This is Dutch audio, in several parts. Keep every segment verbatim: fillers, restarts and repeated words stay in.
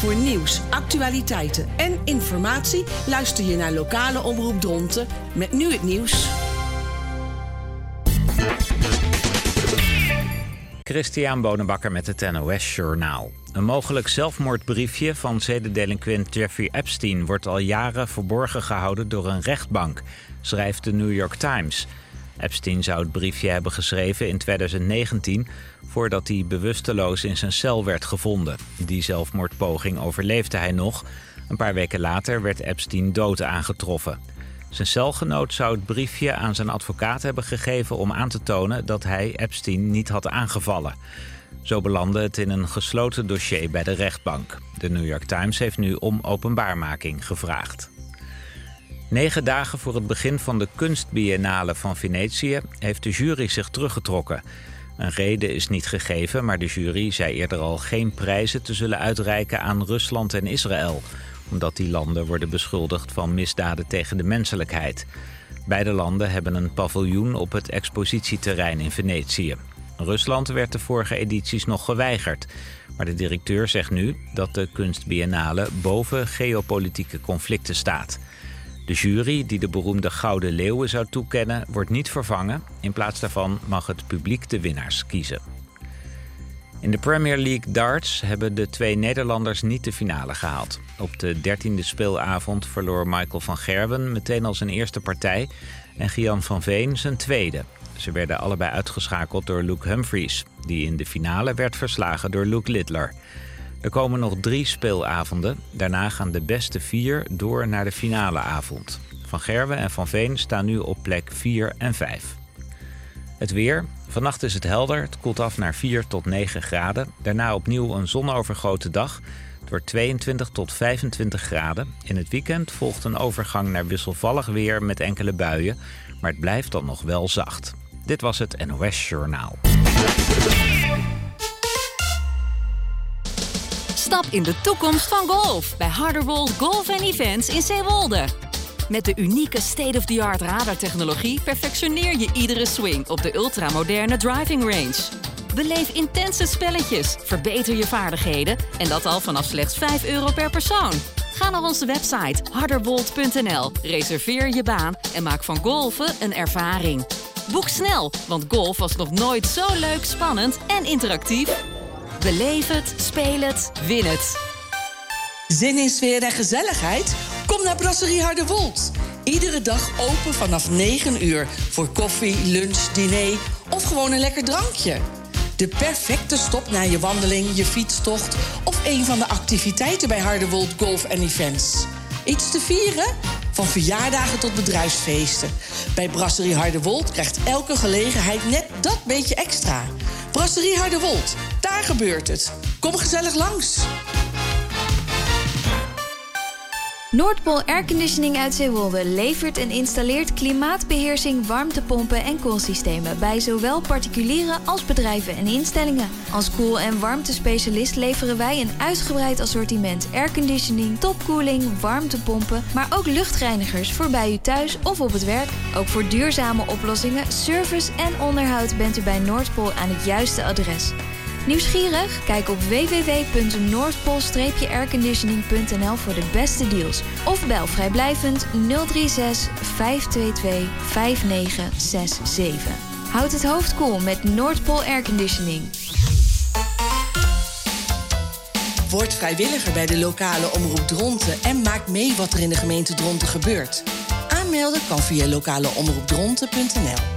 Voor nieuws, actualiteiten en informatie luister je naar lokale omroep Dronten met nu het nieuws. Christian Bonenbakker met het N O S Journaal. Een mogelijk zelfmoordbriefje van zedendelinquent Jeffrey Epstein wordt al jaren verborgen gehouden door een rechtbank, schrijft de New York Times. Epstein zou het briefje hebben geschreven in twintig negentien... voordat hij bewusteloos in zijn cel werd gevonden. Die zelfmoordpoging overleefde hij nog. Een paar weken later werd Epstein dood aangetroffen. Zijn celgenoot zou het briefje aan zijn advocaat hebben gegeven om aan te tonen dat hij Epstein niet had aangevallen. Zo belandde het in een gesloten dossier bij de rechtbank. De New York Times heeft nu om openbaarmaking gevraagd. Negen dagen voor het begin van de kunstbiennale van Venetië heeft de jury zich teruggetrokken. Een reden is niet gegeven, maar de jury zei eerder al geen prijzen te zullen uitreiken aan Rusland en Israël, omdat die landen worden beschuldigd van misdaden tegen de menselijkheid. Beide landen hebben een paviljoen op het expositieterrein in Venetië. Rusland werd de vorige edities nog geweigerd, maar de directeur zegt nu dat de kunstbiennale boven geopolitieke conflicten staat. De jury, die de beroemde Gouden Leeuwen zou toekennen, wordt niet vervangen. In plaats daarvan mag het publiek de winnaars kiezen. In de Premier League darts hebben de twee Nederlanders niet de finale gehaald. Op de dertiende speelavond verloor Michael van Gerwen meteen al zijn eerste partij en Gian van Veen zijn tweede. Ze werden allebei uitgeschakeld door Luke Humphries, die in de finale werd verslagen door Luke Littler. Er komen nog drie speelavonden. Daarna gaan de beste vier door naar de finaleavond. Van Gerwen en Van Veen staan nu op plek vier en vijf. Het weer. Vannacht is het helder. Het koelt af naar vier tot negen graden. Daarna opnieuw een zonovergoten dag. Het wordt tweeëntwintig tot vijfentwintig graden. In het weekend volgt een overgang naar wisselvallig weer met enkele buien. Maar het blijft dan nog wel zacht. Dit was het N O S Journaal. Stap in de toekomst van golf bij Harderwold Golf and Events in Zeewolde. Met de unieke state-of-the-art radartechnologie perfectioneer je iedere swing op de ultramoderne driving range. Beleef intense spelletjes, verbeter je vaardigheden en dat al vanaf slechts vijf euro per persoon. Ga naar onze website harderwold punt n l, reserveer je baan en maak van golfen een ervaring. Boek snel, want golf was nog nooit zo leuk, spannend en interactief. Beleef het, speel het, win het. Zin in sfeer en gezelligheid? Kom naar Brasserie Harderwold. Iedere dag open vanaf negen uur voor koffie, lunch, diner of gewoon een lekker drankje. De perfecte stop na je wandeling, je fietstocht of een van de activiteiten bij Harderwold Golf and Events. Iets te vieren? Van verjaardagen tot bedrijfsfeesten. Bij Brasserie Harderwold krijgt elke gelegenheid net dat beetje extra. Brasserie Harderwold, daar gebeurt het. Kom gezellig langs. Noordpool Airconditioning uit Zeewolde levert en installeert klimaatbeheersing, warmtepompen en koelsystemen bij zowel particulieren als bedrijven en instellingen. Als koel- en warmtespecialist leveren wij een uitgebreid assortiment airconditioning, topkoeling, warmtepompen, maar ook luchtreinigers voor bij u thuis of op het werk. Ook voor duurzame oplossingen, service en onderhoud bent u bij Noordpool aan het juiste adres. Nieuwsgierig? Kijk op w w w punt noordpool airconditioning punt n l voor de beste deals. Of bel vrijblijvend nul drie zes vijf twee twee vijf negen zes zeven. Houd het hoofd koel met Noordpool Airconditioning. Word vrijwilliger bij de lokale omroep Dronten en maak mee wat er in de gemeente Dronten gebeurt. Aanmelden kan via lokale omroep dronten punt n l.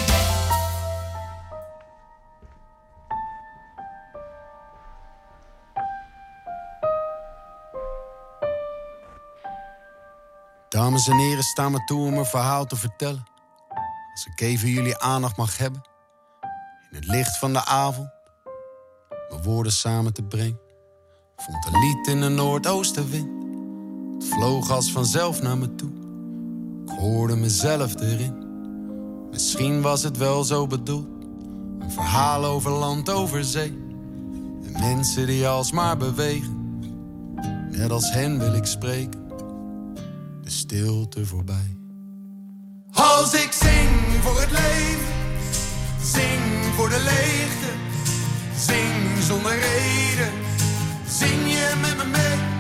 Dames en heren, sta me toe om een verhaal te vertellen. Als ik even jullie aandacht mag hebben. In het licht van de avond. Mijn woorden samen te brengen. Vond een lied in de noordoostenwind. Het vloog als vanzelf naar me toe. Ik hoorde mezelf erin. Misschien was het wel zo bedoeld. Een verhaal over land, over zee. En mensen die alsmaar bewegen. Net als hen wil ik spreken. Stilte voorbij. Als ik zing voor het leven, zing voor de leegte, zing zonder reden, zing je met me mee.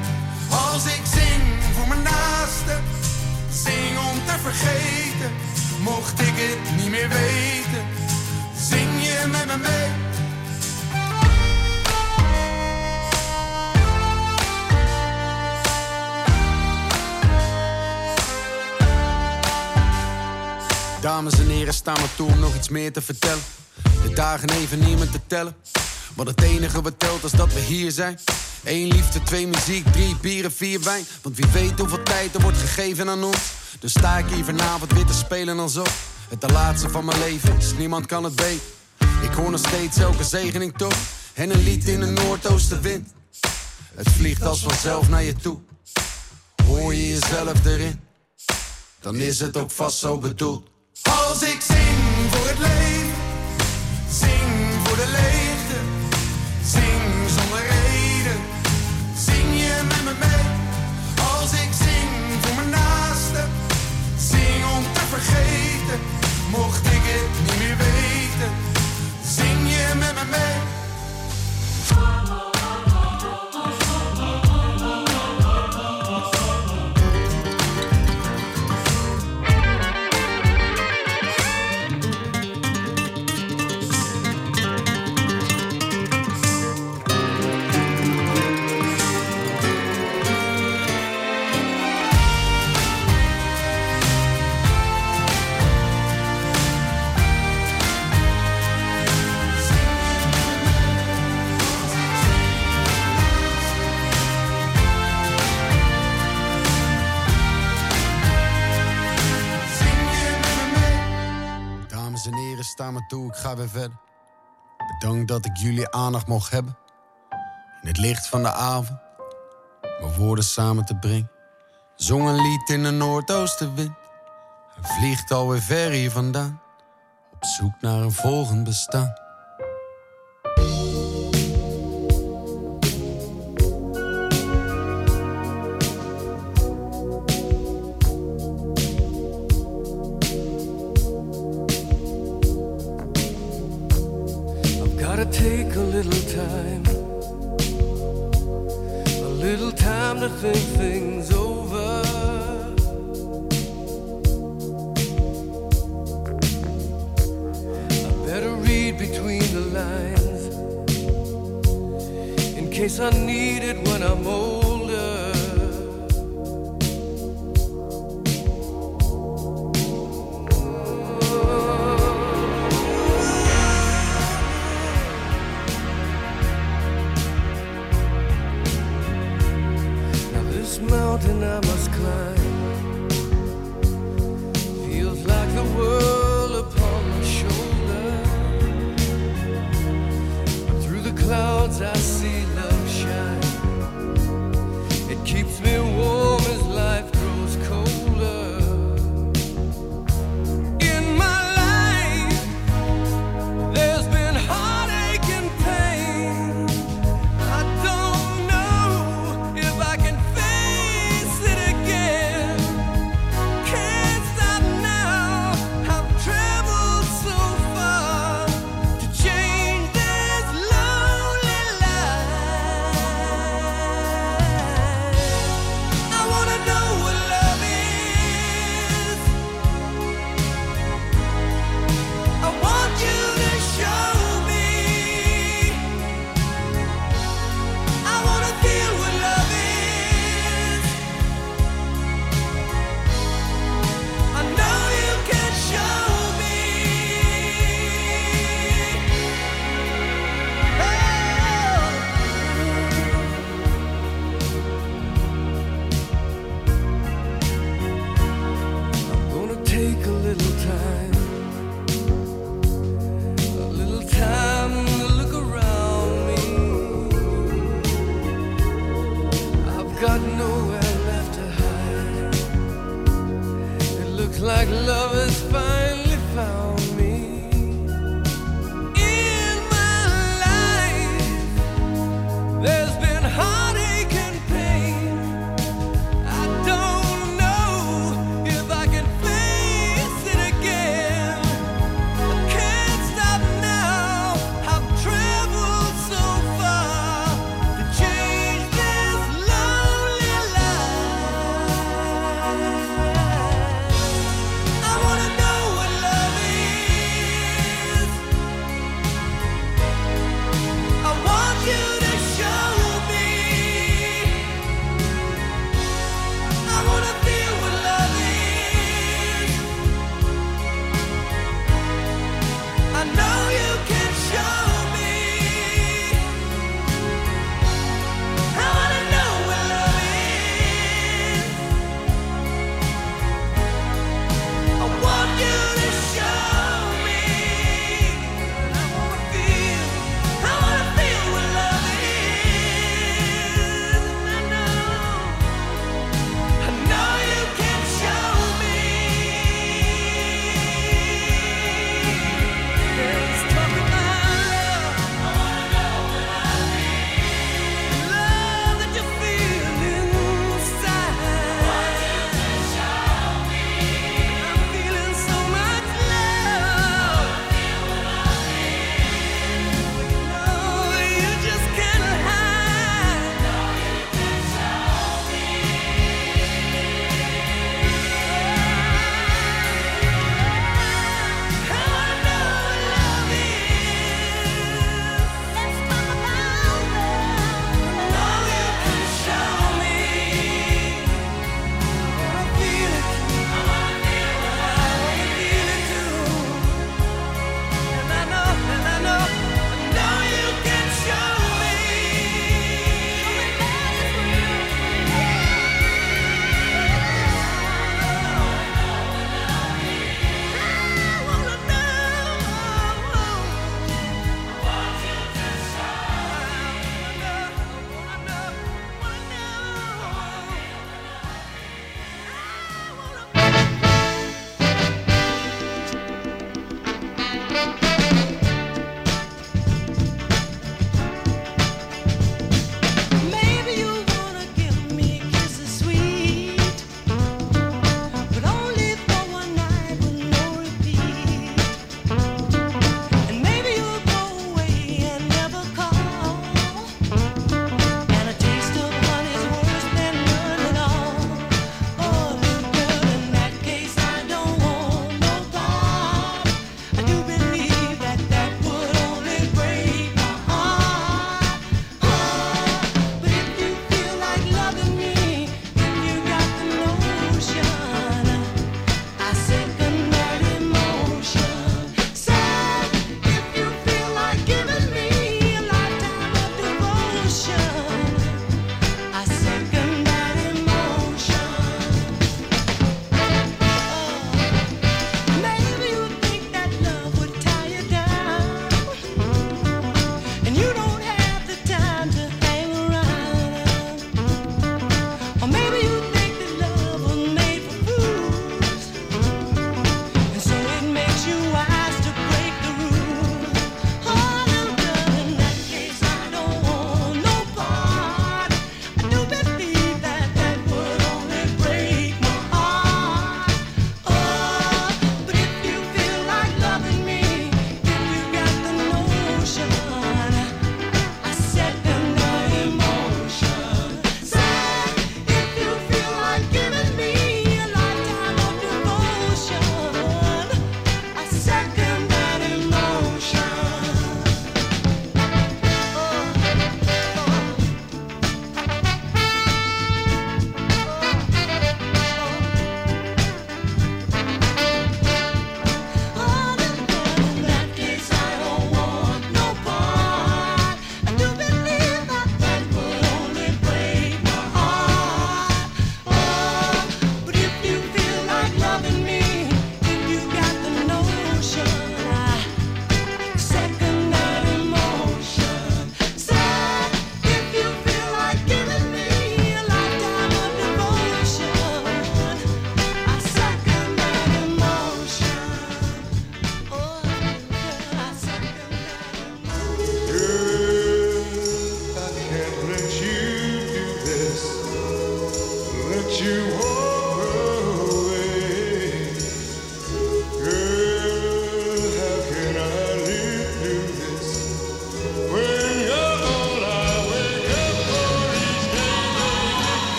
vergeten. Mocht ik het niet meer weten, zing je met me mee. Dames en heren, staan me toe om nog iets meer te vertellen. De dagen even niet meer te tellen. Want het enige wat telt is dat we hier zijn. Eén liefde, twee muziek, drie bieren, vier wijn. Want wie weet hoeveel tijd er wordt gegeven aan ons. Dus sta ik hier vanavond weer te spelen alsof het de laatste van mijn leven is. Niemand kan het weten. Ik hoor nog steeds elke zegening toch. En een lied in de noordoostenwind. Het vliegt als vanzelf naar je toe. Hoor je jezelf erin, dan is het ook vast zo bedoeld. Als ik zing voor het leven, zing voor de leegte, zing zonder reden, zing je met me mee. Als ik zing voor mijn naaste, zing om te vergeten. Mocht ik het niet meer weten, zing je met me mee. Sta me toe, ik ga weer verder. Bedankt dat ik jullie aandacht mocht hebben. In het licht van de avond, mijn woorden samen te brengen. Zong een lied in de noordoostenwind. Hij vliegt alweer ver hier vandaan, op zoek naar een volgend bestaan. Take a little time, a little time to think things over. I better read between the lines, in case I need it when I'm older. Mountain I must climb feels like the world upon my shoulder. But through the clouds I see love shine. It keeps me warm as life grows colder. In my life there's been heartache and pain. I don't know if I can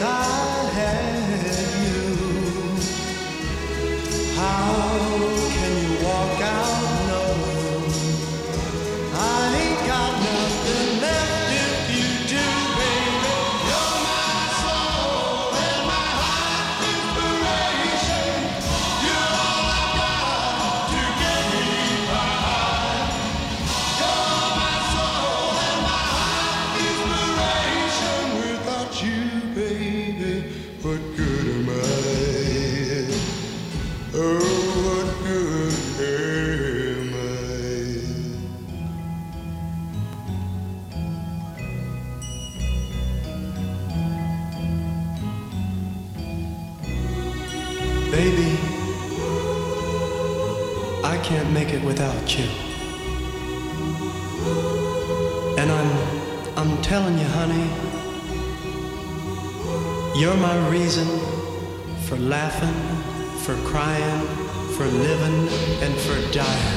I had you? How can you walk out knowing I ain't got nothing left if you do, baby? You're my soul and my heart inspiration. You're all I got to get me by. You're my soul and my heart inspiration. Without you, baby, what good am I? Oh, what good am I? Baby, I can't make it without you. And I'm, I'm telling you, honey, you're my reason for laughing, for crying, for living, and for dying.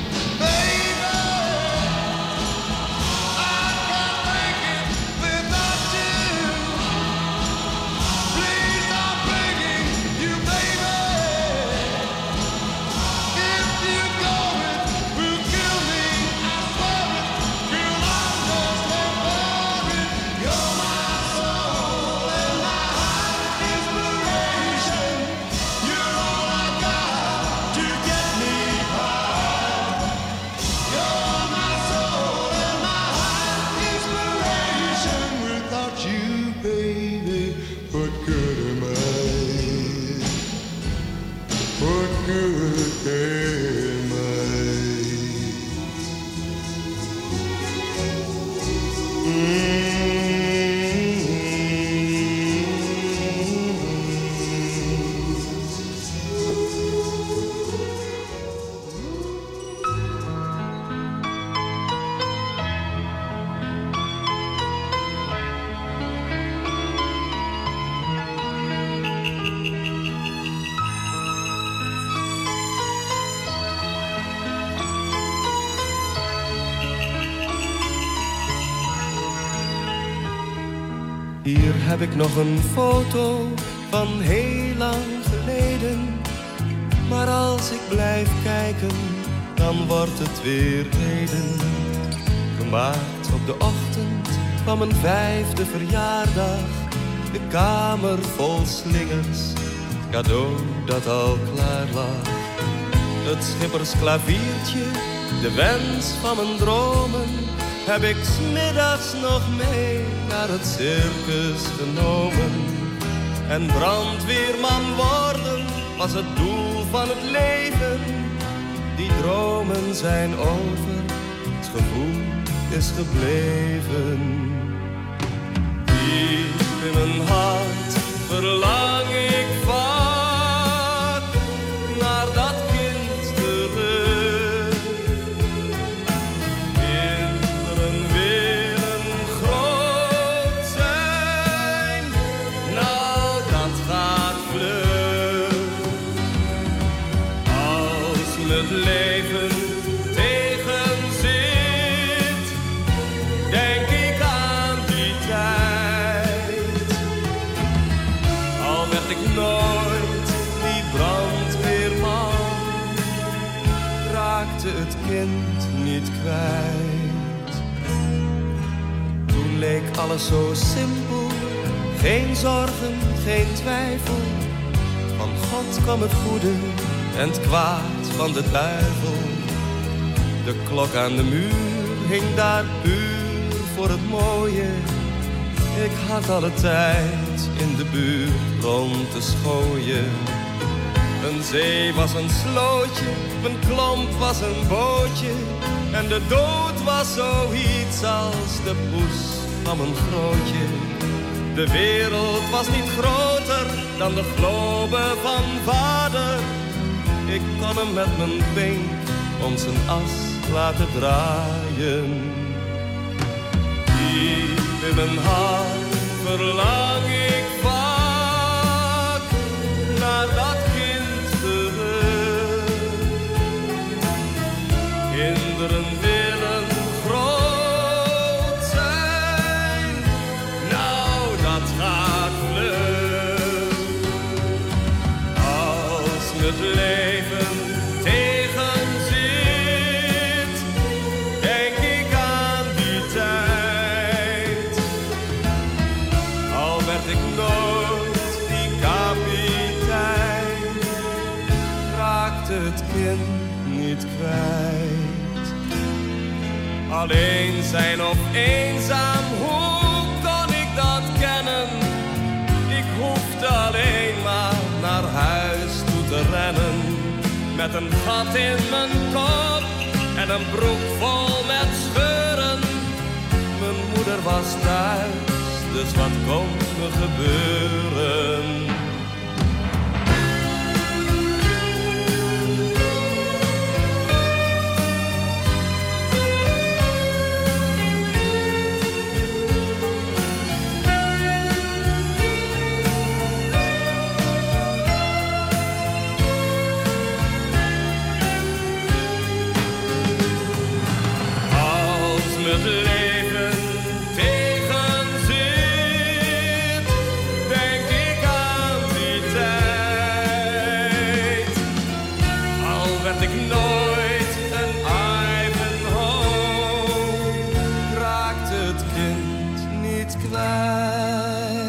Hier heb ik nog een foto van heel lang geleden. Maar als ik blijf kijken, dan wordt het weer heden. Gemaakt op de ochtend van mijn vijfde verjaardag. De kamer vol slingers, cadeau dat al klaar lag. Het schippersklaviertje, de wens van mijn dromen, heb ik 's middags nog mee naar het circus genomen. En brandweerman worden was het doel van het leven. Die dromen zijn over, het gevoel is gebleven. Diep in mijn hart verlang ik vaak naar dat kind terug. Kinderen willen groot zijn, nou dat gaat vlug. Als me het leven tegenzit, denk ik aan die tijd. Al werd ik nooit die brandweerman, raakte het kind niet kwijt. Toen leek alles zo simpel, geen zorgen, geen twijfel. Van God kwam het goede en het kwaad van de duivel. De klok aan de muur hing daar puur voor het mooie. Ik had alle tijd in de buurt rond te schooien. Een zee was een slootje, mijn klomp was een bootje. En de dood was zoiets als de poes van mijn grootje. De wereld was niet groter dan de globe van vader. Ik kon hem met mijn pink om zijn as laten draaien. Diep in mijn hart verlang ik vaak naar dat kind terug. Kinderen willen groot zijn, nou dat gaat vlug. kwijt. Alleen zijn of eenzaam, hoe kon ik dat kennen? Ik hoefde alleen maar naar huis toe te rennen. Met een gat in mijn kop en een broek vol met scheuren. Mijn moeder was thuis, dus wat kon me gebeuren? Het leven tegenzit, denk ik aan die tijd. Al werd ik nooit een Ivanhoe, raakte het kind niet kwijt.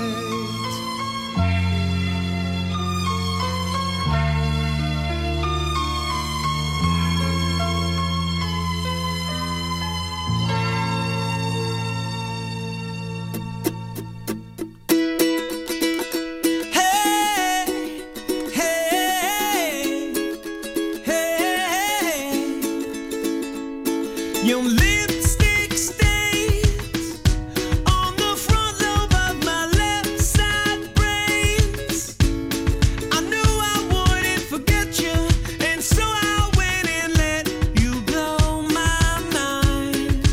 Your lipstick stains on the front lobe of my left side brains. I knew I wouldn't forget you, and so I went and let you blow my mind.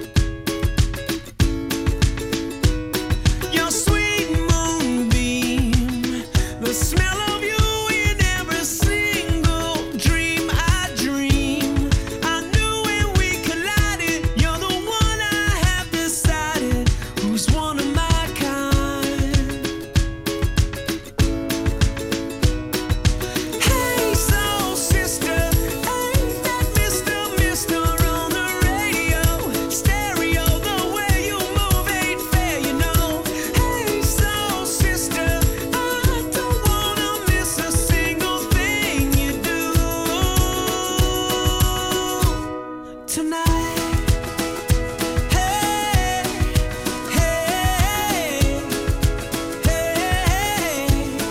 Your sweet moonbeam, the smell of you in every single dream I dream. I knew when we collided, you're the one I have decided who's one of my kind. Hey, soul sister, ain't that Mister Mister on the radio? Stereo, the way you move ain't fair, you know. Hey, soul sister, I don't wanna miss a single thing you do tonight. Hey, hey, hey,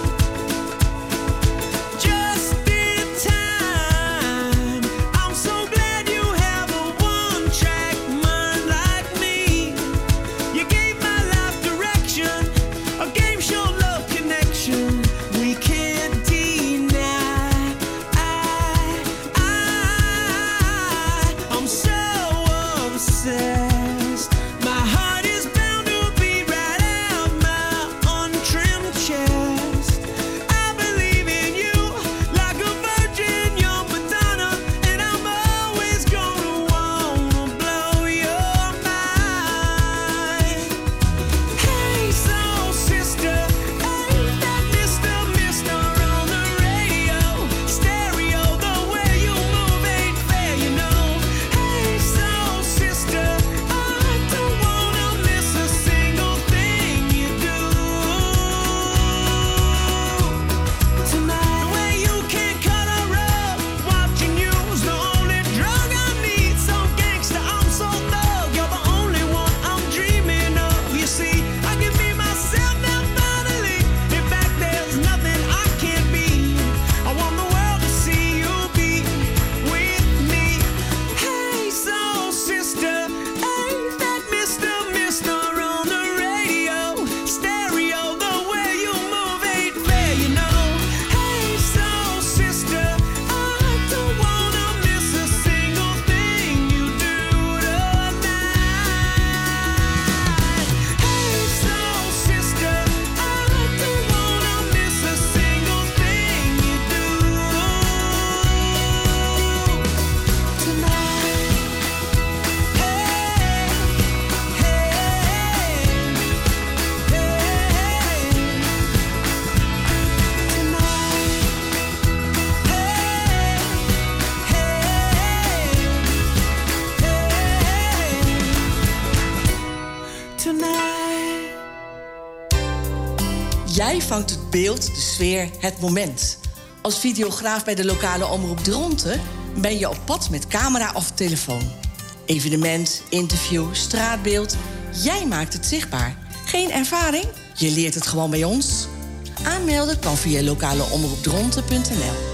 just in time. I'm so glad you have a one-track mind like me. You gave my life direction, a game show love connection we can't deny. I, I, I'm so obsessed. My heart is bound to beat right out my untrimmed chest. I believe in you like a virgin, young Madonna, and I'm always gonna wanna blow your mind. Hey, soul sister, ain't that Mister Mister on the radio? Stereo, the way you move ain't fair, you know. Hey, soul sister, I don't wanna miss a single thing you do tonight. The way you can cut a rug, watching you's the only drug I need. So gangsta, I'm so thug, you're the only one I'm dreaming of. You see, I can be myself now finally. In fact, there's nothing I can't be. I want the world to see you be with me. Hey, soul sister, ain't that Mister Mister on the radio? Stereo, the way you move ain't fair, you know. Hey, soul sister, I don't wanna miss a single thing you do tonight. Hey, soul sister, I don't wanna miss a single thing you do tonight. Hey, hey, hey, tonight. Jij vangt het beeld, de sfeer, het moment. Als videograaf bij de lokale omroep Dronten ben je op pad met camera of telefoon. Evenement, interview, straatbeeld. Jij maakt het zichtbaar. Geen ervaring? Je leert het gewoon bij ons. Aanmelden kan via lokaleomroepdronten punt n l.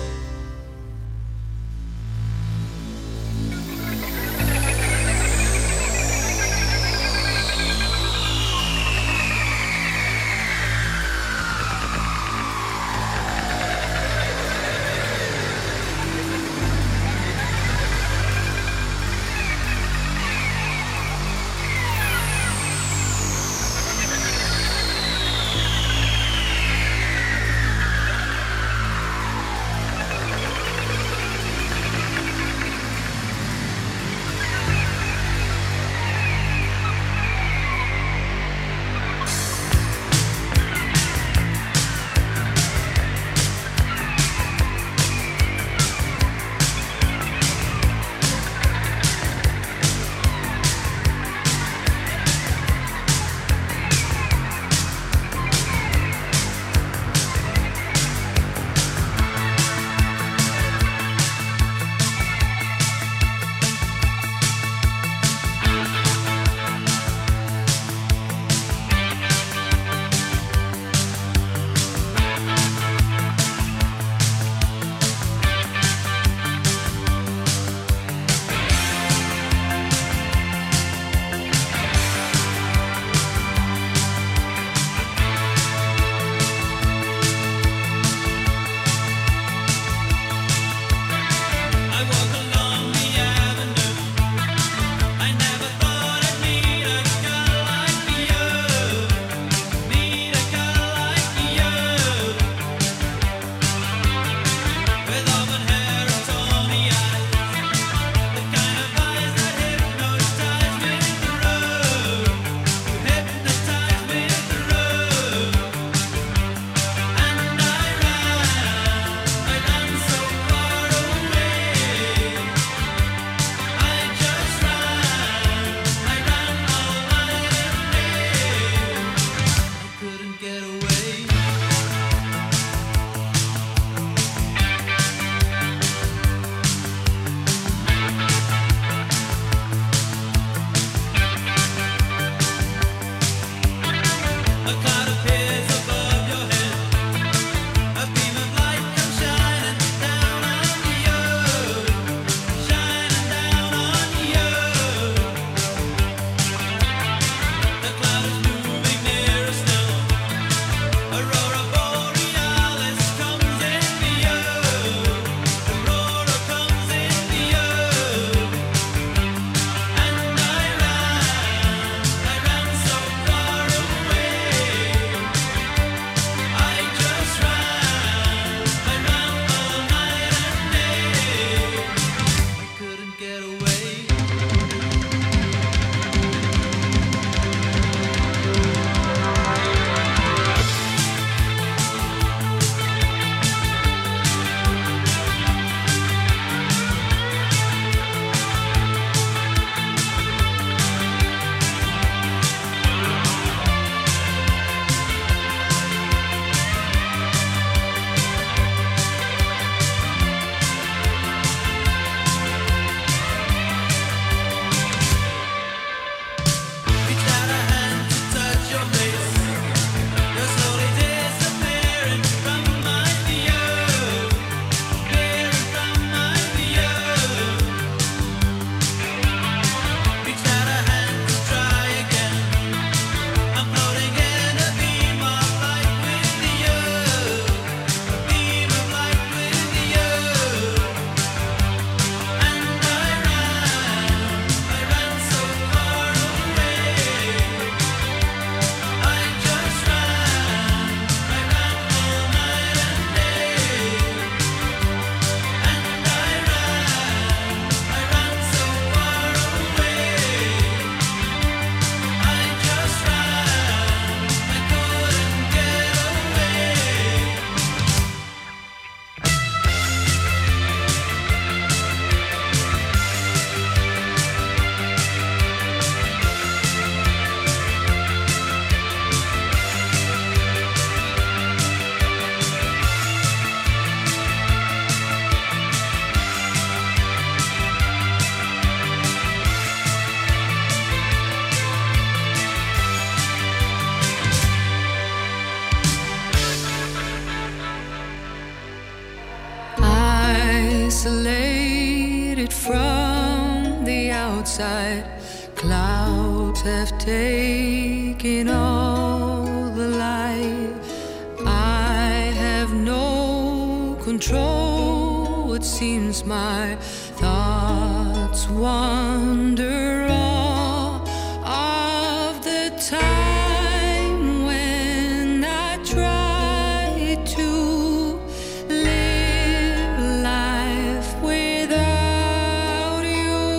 have taken all the light. I have no control. It seems my thoughts wander all of the time when I try to live life without you.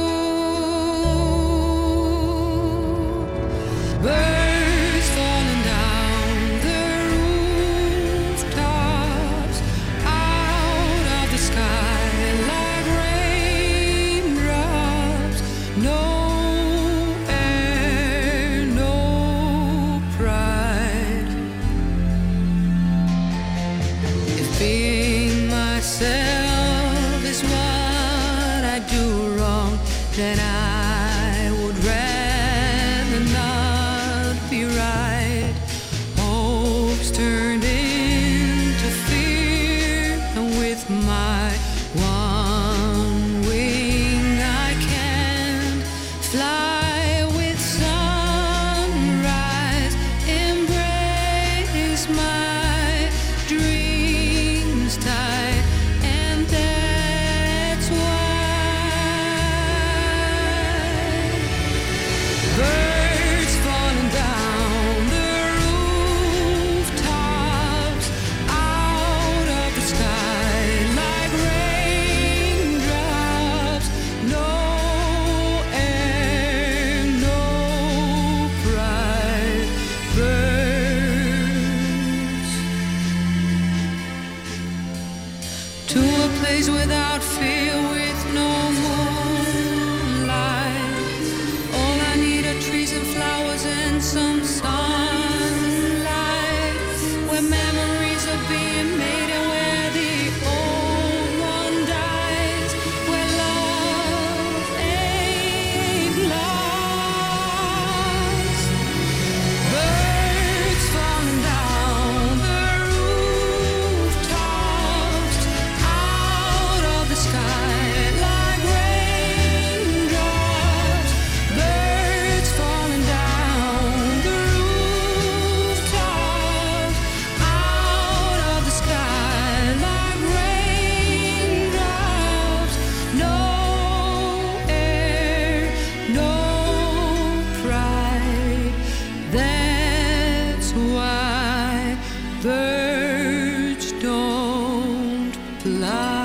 Birds falling down the rooftops, out of the sky like raindrops. No air, no pride. If being myself is what I do wrong, then I would rather not be right. Hopes turned into fear, and with my one wing I can't fly with sunrise. Embrace my dreams tight, and that's why birds falling down the rooftops, out of the sky like raindrops. No air, no pride. Birds to a place without fear, with no moonlight. All I need are trees and flowers and some sunlight, where memories are being made and where the old one dies, where love ain't lost. Birds falling down the rooftops, out of the sky like raindrops. Birds falling down the rooftops, out of the sky like raindrops. No air, no pride. That's why birds don't fly.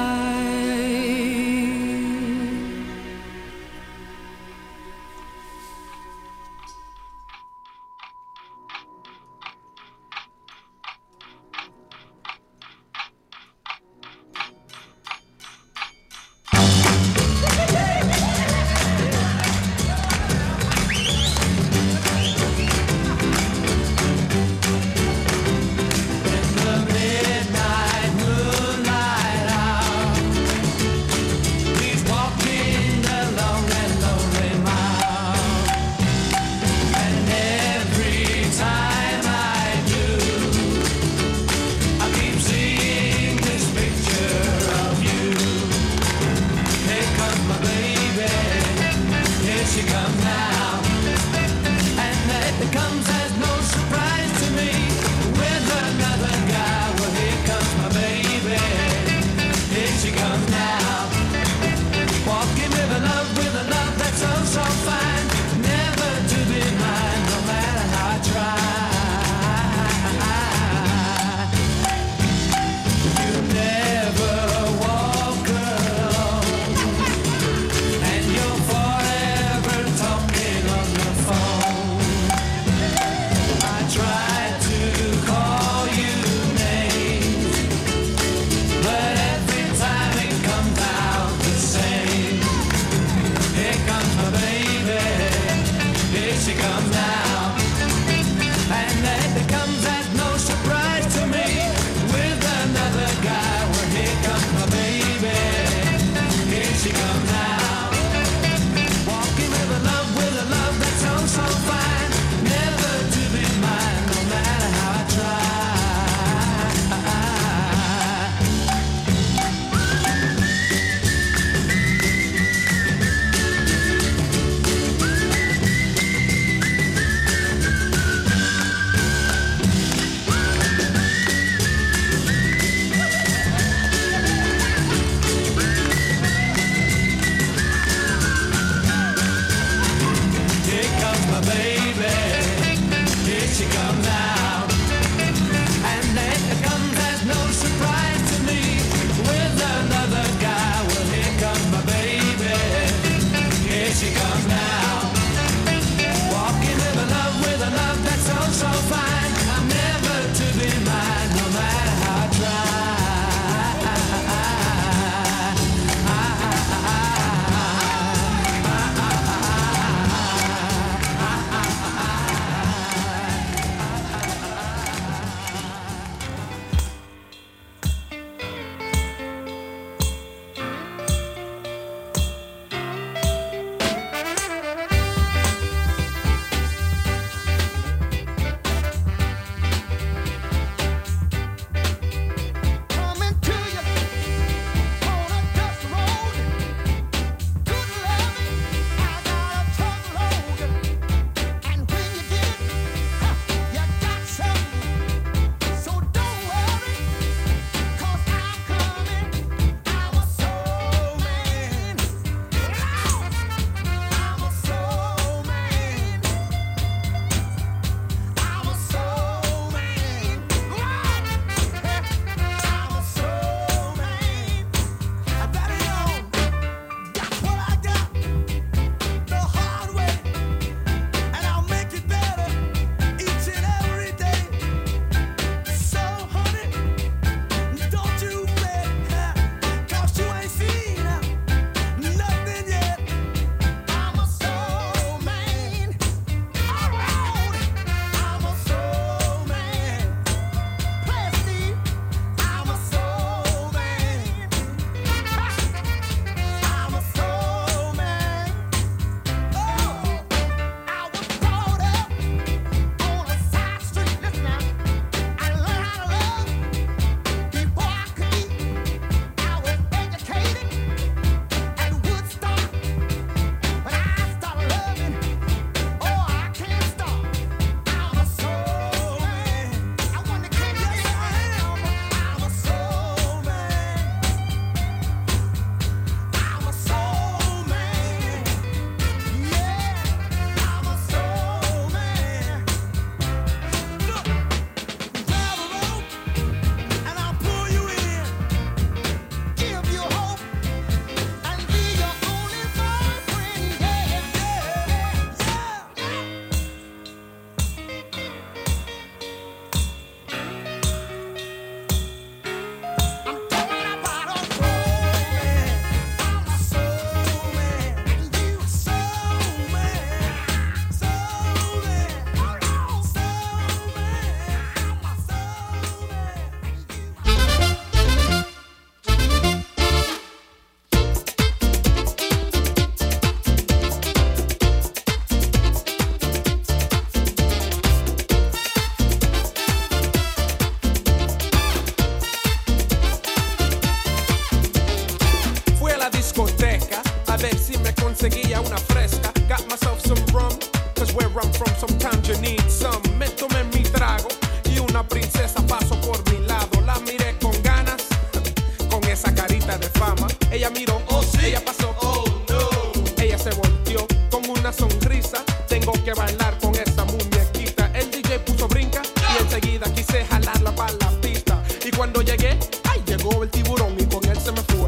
quería una fresca. Got myself some rum, cause where I'm from sometimes you need some. Me tomé mi trago y una princesa pasó por mi lado. La miré con ganas, con esa carita de fama. Ella miró, oh sí, ella pasó, oh no. Ella se volteó con una sonrisa. Tengo que bailar con esa muñequita. El D J puso brinca y enseguida quise jalarla para la pista. Y cuando llegué, ay, llegó el tiburón y con él se me fue.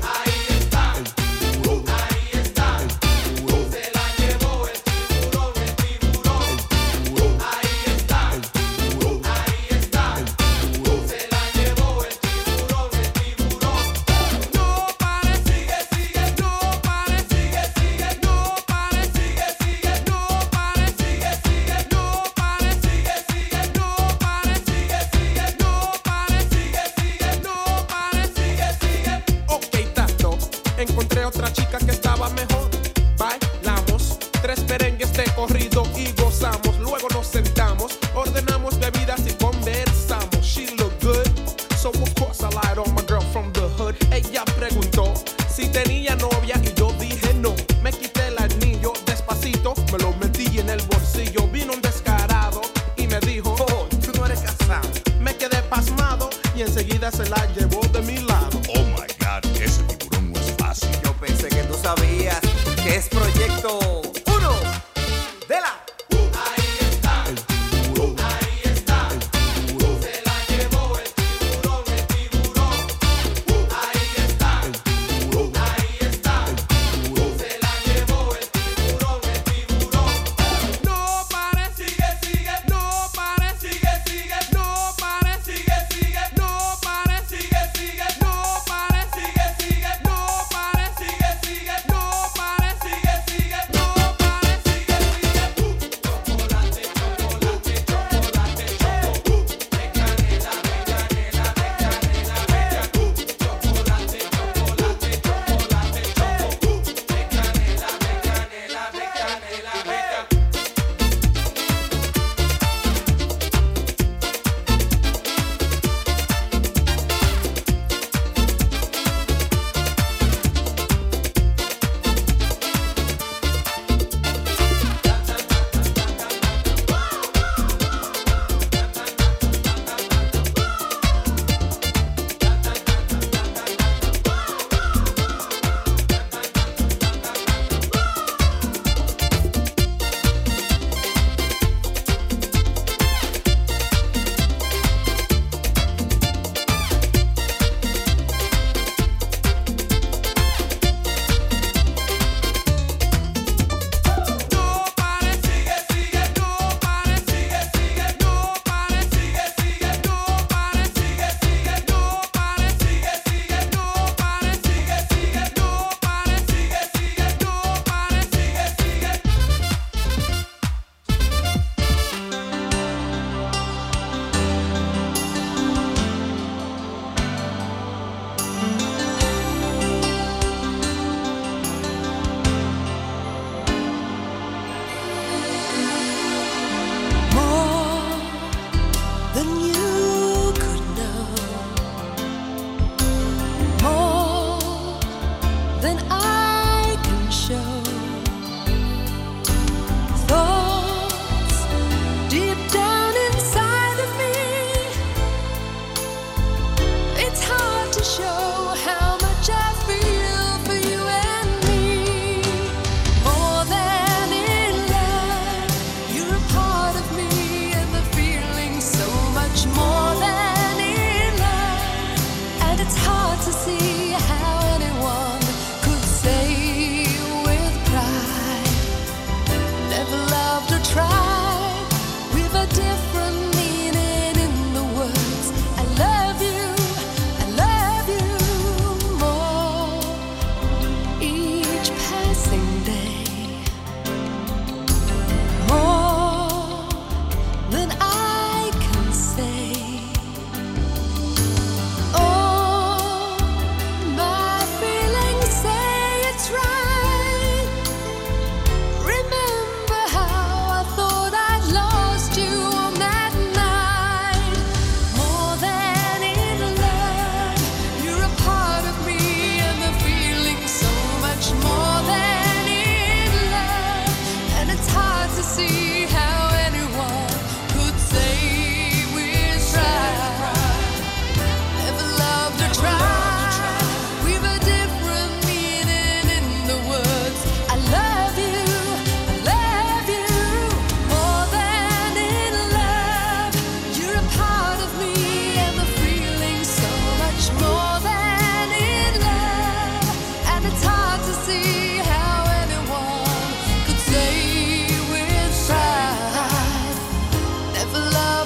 Encontré otra chica que estaba mejor. Bailamos tres merengues de corrido y gozamos. Luego nos sentamos, ordenamos bebidas y conversamos. She looked good, so of course I lied on my girl from the hood. Ella preguntó si tenía novia y yo dije no. Me quité el anillo despacito, me lo metí en el bolsillo. Vino un descarado y me dijo, oh, tú no eres casado. Me quedé pasmado y enseguida se la llevó de mi lado. Oh my God, ese tiburón no es fácil. Yo pensé que tú sabías que es proyecto uno de la... Ahí está, el tiburón. Ahí está, el tiburón. Se la llevó el tiburón, el tiburón. Ahí está, el tiburón. Ahí está, el tiburón. Se la llevó el tiburón, el tiburón. No pare, Sigue, sigue, no pare, sigue, sigue, no pare, sigue, sigue, no pare, sigue,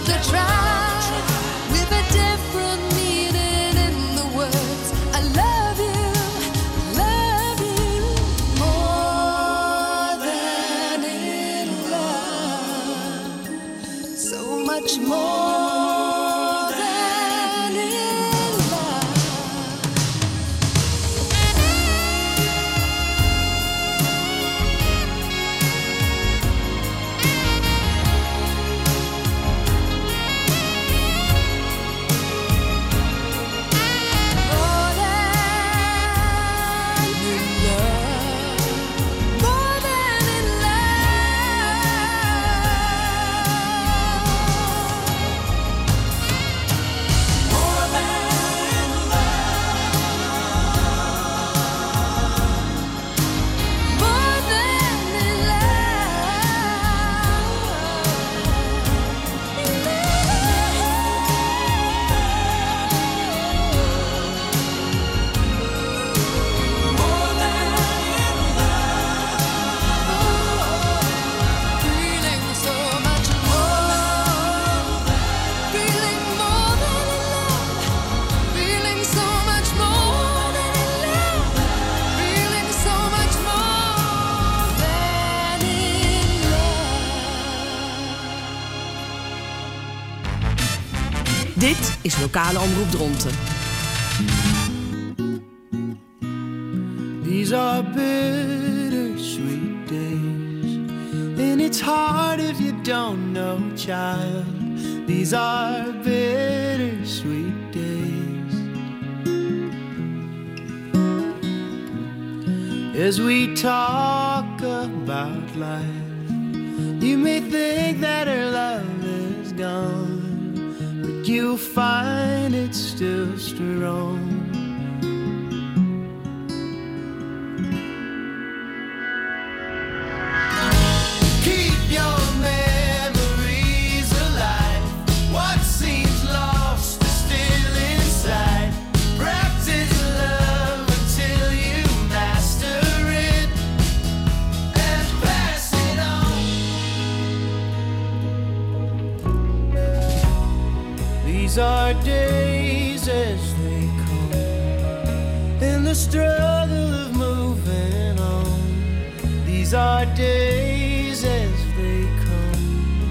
love to try with a different meaning in the words. I love you, love you more than in love, so much more than in love. More than in love, more than in love, more than in love, more than in feeling so much more, feeling more than in love, feeling so much more than in love, feeling so much more than in love. Dit is Lokale Omroep Dronten. These are bittersweet days, and it's hard if you don't know, child. These are bittersweet days. As we talk about life, you may think that her love is gone, but you'll find it's still strong. Keep your memories alive. What seems lost is still inside. Practice love until you master it and pass it on. These are days as they come, in the struggle of moving on. These are days as they come.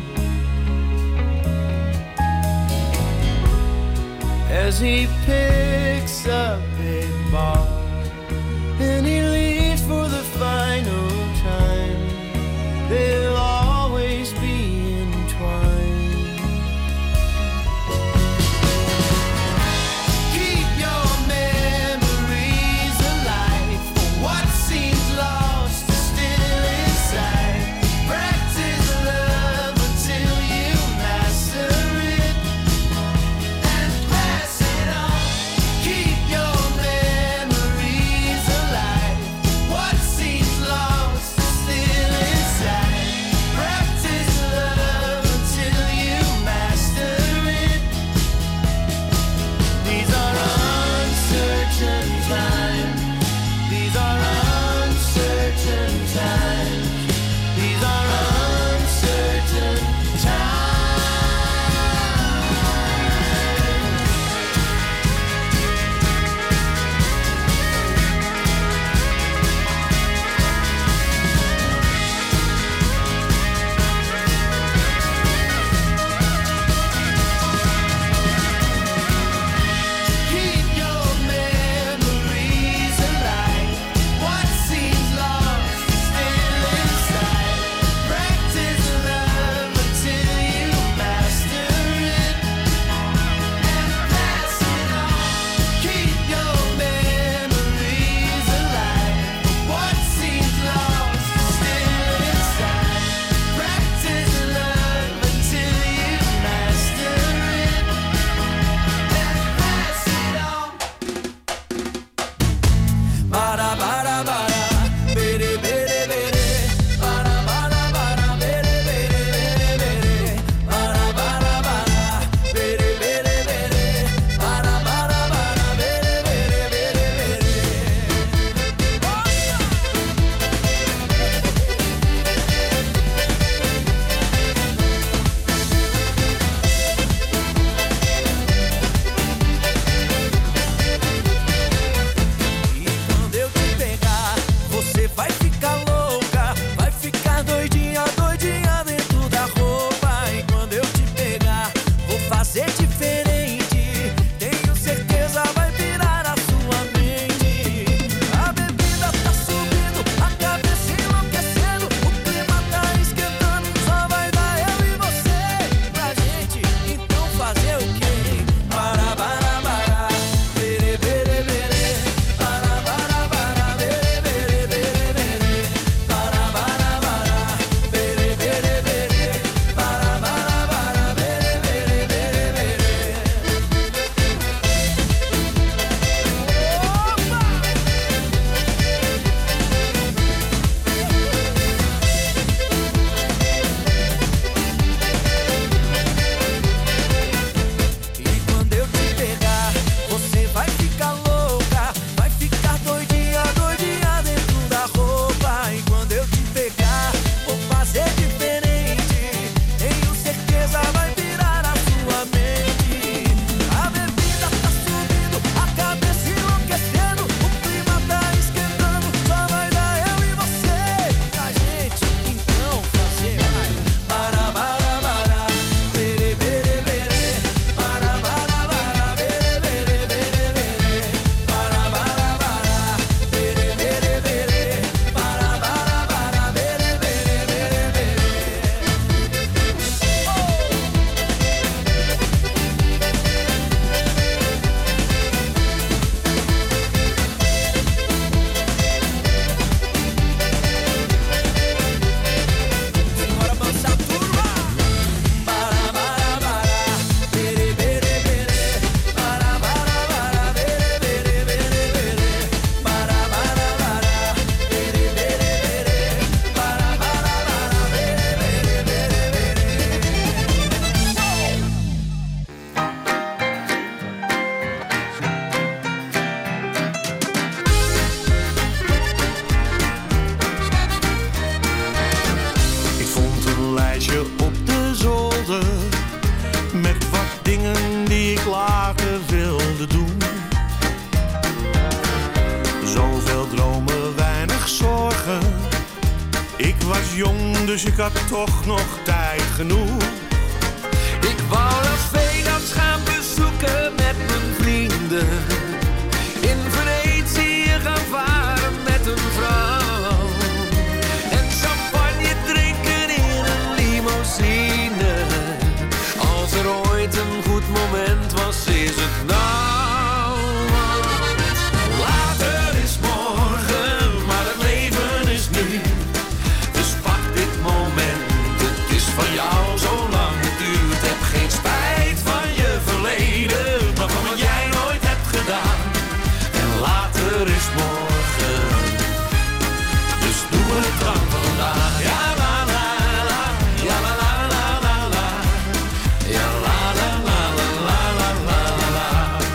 As he picks up a ball and he leaves for the final time, they'll always be entwined. Keep your memories alive. What seems lost is still inside. Practice love until you master it and pass it on. Keep your memories met wat dingen die ik later wilde doen. Zoveel dromen, weinig zorgen. Ik was jong, dus ik had toch nog tijd genoeg. Ik wou Las Vegas gaan bezoeken met mijn vrienden. In Venetië gaan varen met een vrouw. En champagne drinken in een limousine. Als er ooit een goed moment was, is het nou. Later is morgen, maar het leven is nu. Dus pak dit moment, het is van jou zolang het duurt. Heb geen spijt van je verleden, maar van wat jij nooit hebt gedaan. En later is morgen, dus doe het dan vandaag. Ja, la la la, ja la la la la la, ja la la la la la la la la.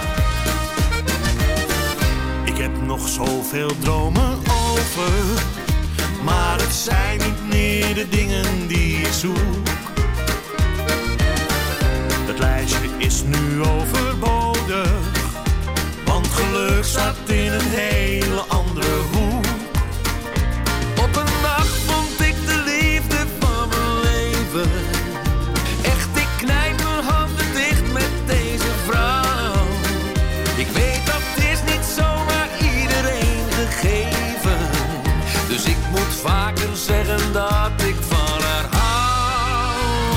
Ik heb nog zoveel dromen over, maar het zijn niet meer de dingen die ik zoek. Het lijstje is nu overbodig, want geluk staat in een hele andere hoek. Op een nacht vond ik de liefde van mijn leven. Echt, ik knijp mijn handen dicht met deze vrouw. Ik weet dat is niet zomaar iedereen gegeven. Dus ik moet vaker zeggen dat ik van haar hou.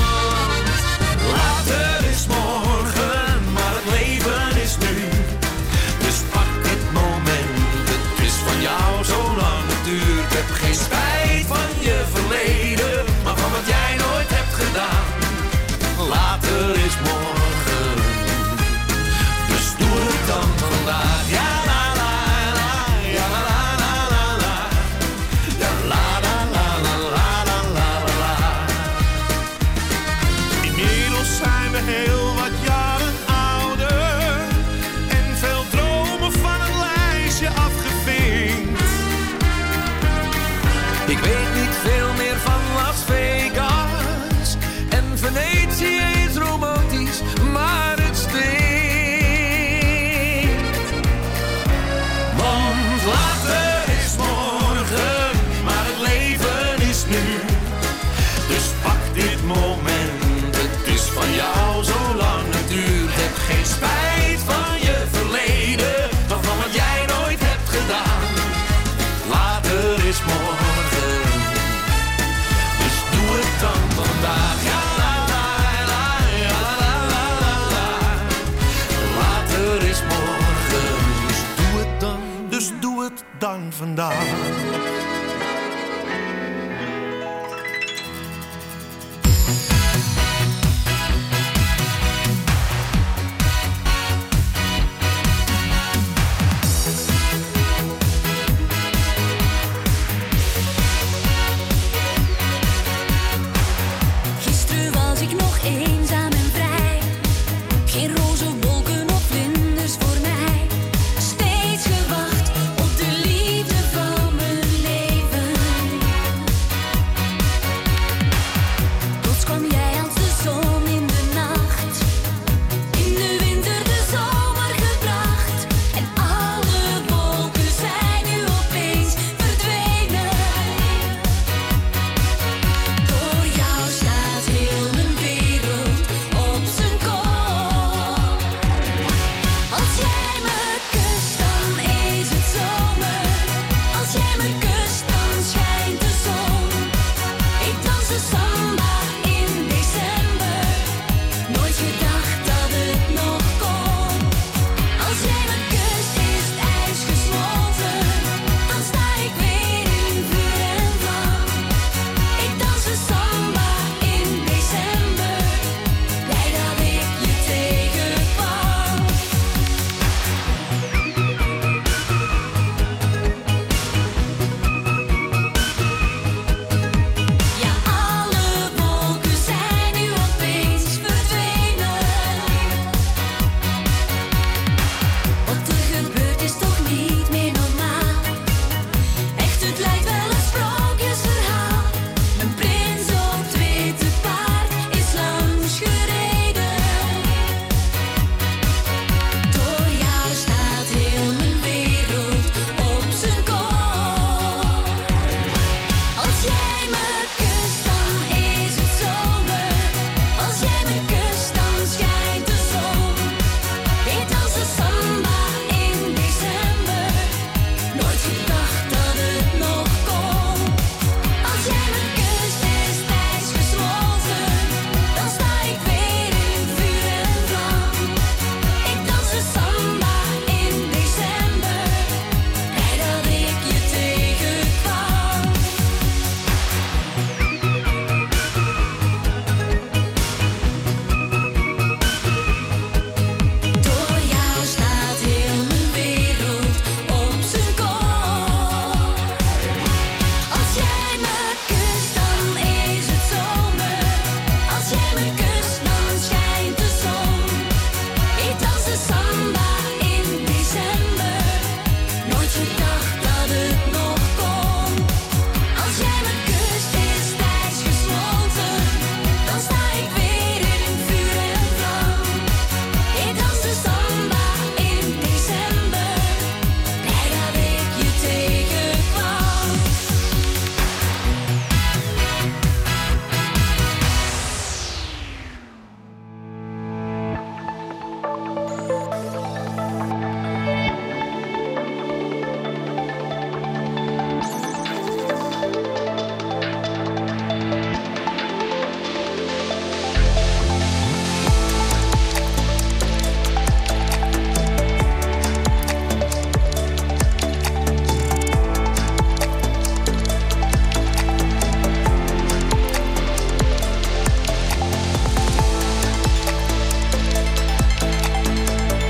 Later is morgen, maar het leven is nu. Dus pak het moment, het is van jou zolang het duurt. Heb geen spijt van je verleden, maar van wat jij nooit hebt gedaan. Later is morgen, dus doe het dan vandaag. Ja la la la, ja la la la la la, ja la la la la la la la la. Inmiddels zijn we heel